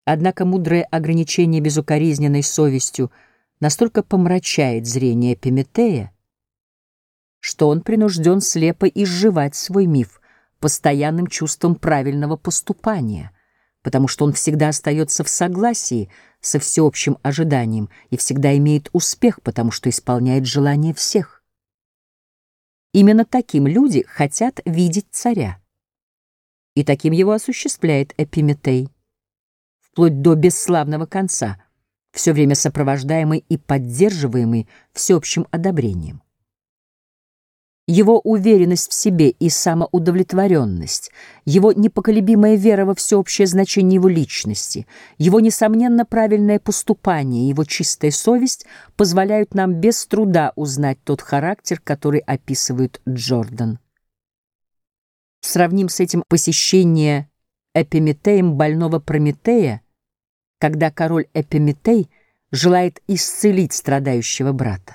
Однако мудрое ограничение безукоризненной совестью настолько помрачает зрение Эпиметея, что он принужден слепо изживать свой миф постоянным чувством правильного поступания, потому что он всегда остается в согласии со всеобщим ожиданием и всегда имеет успех, потому что исполняет желания всех. Именно таким люди хотят видеть царя, и таким его осуществляет Эпиметей, вплоть до бесславного конца, все время сопровождаемый и поддерживаемый всеобщим одобрением. Его уверенность в себе и самоудовлетворенность, его непоколебимая вера во всеобщее значение его личности, его несомненно правильное поступание, его чистая совесть позволяют нам без труда узнать тот характер, который описывает Джордан. Сравним с этим посещение Эпиметеем больного Прометея, когда король Эпиметей желает исцелить страдающего брата.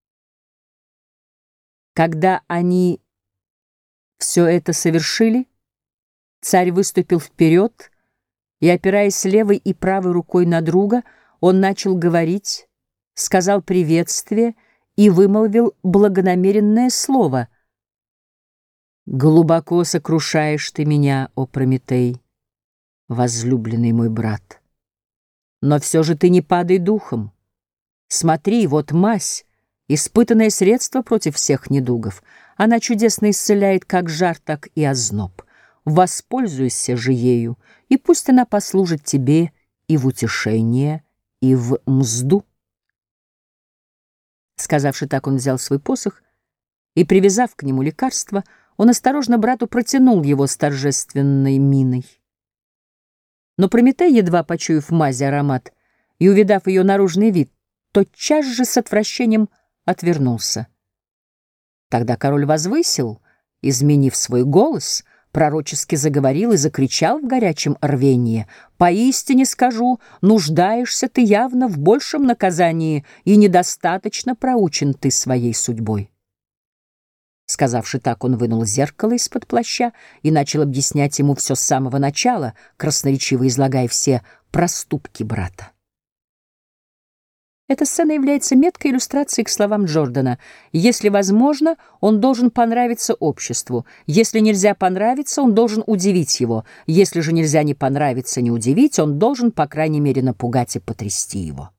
Когда они все это совершили, царь выступил вперед, и, опираясь левой и правой рукой на друга, он начал говорить, сказал приветствие и вымолвил благонамеренное слово: «Глубоко сокрушаешь ты меня, о Прометей, возлюбленный мой брат. Но все же ты не падай духом. Смотри, вот мазь, испытанное средство против всех недугов. Она чудесно исцеляет как жар, так и озноб. Воспользуйся же ею, и пусть она послужит тебе и в утешение, и в мзду». Сказавши так, он взял свой посох и, привязав к нему лекарство, он осторожно брату протянул его с торжественной миной. Но Прометей, едва почуяв мази аромат и увидав ее наружный вид, тотчас же с отвращением отвернулся. Тогда король возвысил, изменив свой голос, пророчески заговорил и закричал в горячем рвении: «Поистине скажу, нуждаешься ты явно в большем наказании, и недостаточно проучен ты своей судьбой». Сказавши так, он вынул зеркало из-под плаща и начал объяснять ему все с самого начала, красноречиво излагая все проступки брата. Эта сцена является меткой иллюстрацией к словам Джордана: если возможно, он должен понравиться обществу; если нельзя понравиться, он должен удивить его; если же нельзя ни понравиться, ни удивить, он должен, по крайней мере, напугать и потрясти его.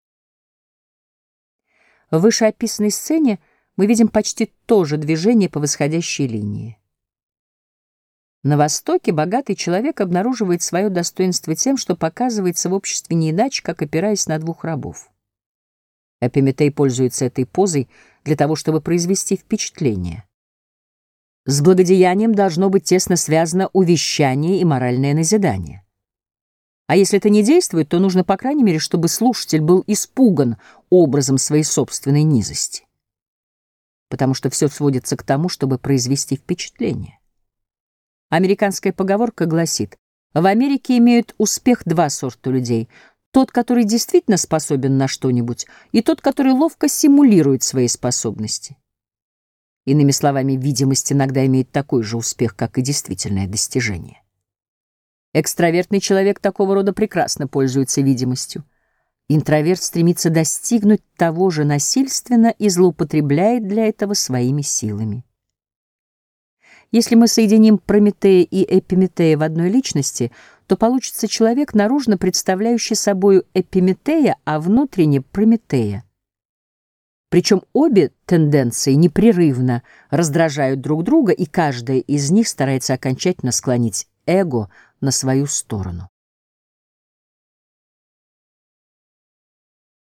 В вышеописанной сцене мы видим почти то же движение по восходящей линии. На Востоке богатый человек обнаруживает свое достоинство тем, что показывается в обществе не иначе, как опираясь на двух рабов. Эпиметей пользуется этой позой для того, чтобы произвести впечатление. С благодеянием должно быть тесно связано увещание и моральное назидание. А если это не действует, то нужно, по крайней мере, чтобы слушатель был испуган образом своей собственной низости. Потому что все сводится к тому, чтобы произвести впечатление. Американская поговорка гласит: в Америке имеют успех два сорта людей: тот, который действительно способен на что-нибудь, и тот, который ловко симулирует свои способности. Иными словами, видимость иногда имеет такой же успех, как и действительное достижение. Экстравертный человек такого рода прекрасно пользуется видимостью. Интроверт стремится достигнуть того же насильственно и злоупотребляет для этого своими силами. Если мы соединим Прометея и Эпиметея в одной личности, то получится человек, наружно представляющий собою Эпиметея, а внутренне Прометея. Причем обе тенденции непрерывно раздражают друг друга, и каждая из них старается окончательно склонить эго на свою сторону.